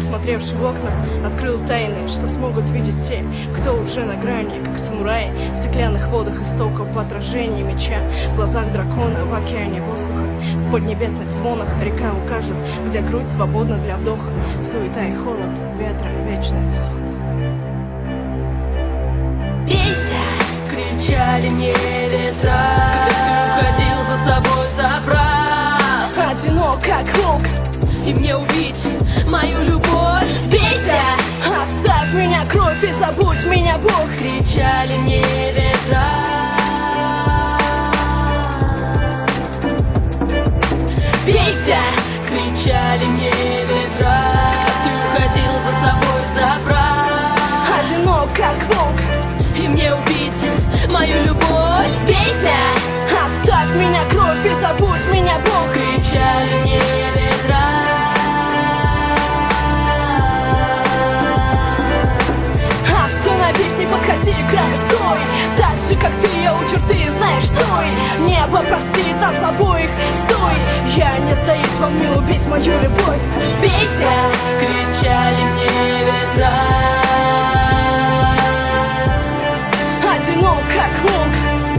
смотревший в окна, открыл тайны, что смогут видеть те, кто уже на грани, как самураи в стеклянных водах истоков, в отражении меча, в глазах дракона, в океане воздуха, в поднебесных звонах река укажет, где грудь свободна для вдоха, суета и холод, ветра вечная ссора. Пейся! Кричали мне ветра, когда ты уходил за собой забрав. Одинок, как волк, и мне убить мою любовь. Пейся! Оставь меня, кровь, и забудь меня, Бог. Кричали мне ветра. Пейся! Кричали мне ветра, ты уходил за собой забрав. Одинок, как волк, и мне убить мою любовь. Пейся! Оставь меня, кровь, и забудь меня, Бог. Кричали мне ветра. Остановись, не подходи к краю, стой. Так же, как ты, я у черты, знаешь, стой. Небо простит нас обоих, стой. Я не сдаюсь, вам не убить мою любовь. Пейся! Кричали мне ветра. Одинок, как волк,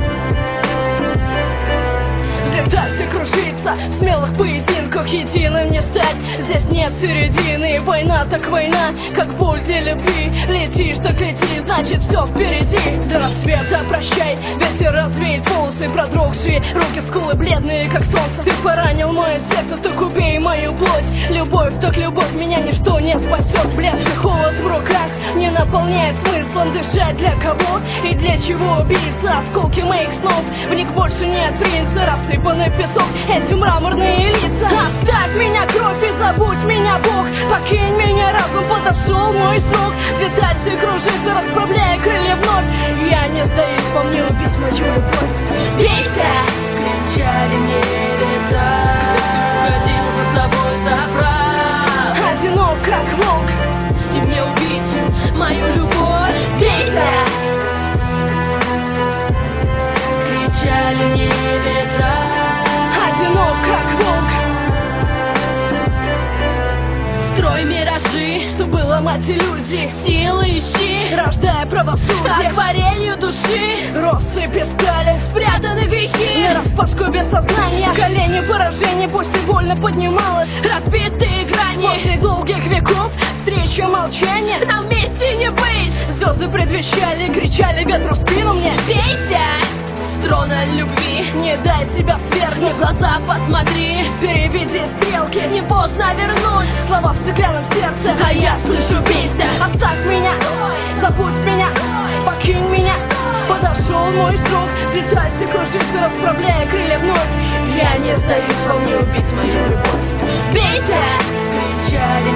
взлетать и кружиться в смелых поединках, единым не стать. Здесь нет середины, война так война, как боль для любви. Летишь, так лети, значит все впереди. До рассвета прощай, ветер развеет волосы продрогшие, руки скулы бледные, как солнце. Ты поранил мое сердце, так убей мою плоть. Любовь, так любовь, меня ничто не спасет. Блеск и холод в руках не наполняет смыслом дышать. Для кого и для чего убийца? Осколки моих снов, в них больше нет принца. Рассыпанный песок, эти мраморные лица. Оставь меня, кровь, и забудь меня, Бог. Покинь меня, разум, подошел мой срок. Взлетать и кружиться, расправляя крылья вновь. Я не сдаюсь, вам не убить мою любовь. Пейся! Кричали мне ветра, ты уходил за собой забрав. Одинок, как волк, и мне убить мою любовь. Пейся! Кричали мне ветра. Одинок, как волк, Строй миражи, чтобы ломать иллюзии. силы ищи, Рождая правосудие, акварелью души россыпи стали, спрятаны грехи. нараспашку без сознания. Колени поражения, пусть и больно поднималось. Разбитые грани, После долгих веков встреча молчания. нам вместе не быть. Звезды предвещали, кричали ветру в спину мне. Пейся с трона любви, Не дай себя мне в свергнуть, глаза посмотри. переведи стрелки. Не поздно вернуть, Слова в стеклянном сердце, а я слышу пейся. оставь меня, забудь меня, покинь меня. Подошел мой срок, взлетать и кружиться, расправляя крылья вновь. Я не сдаюсь, вам не убить мою любовь. Пейся! Кричали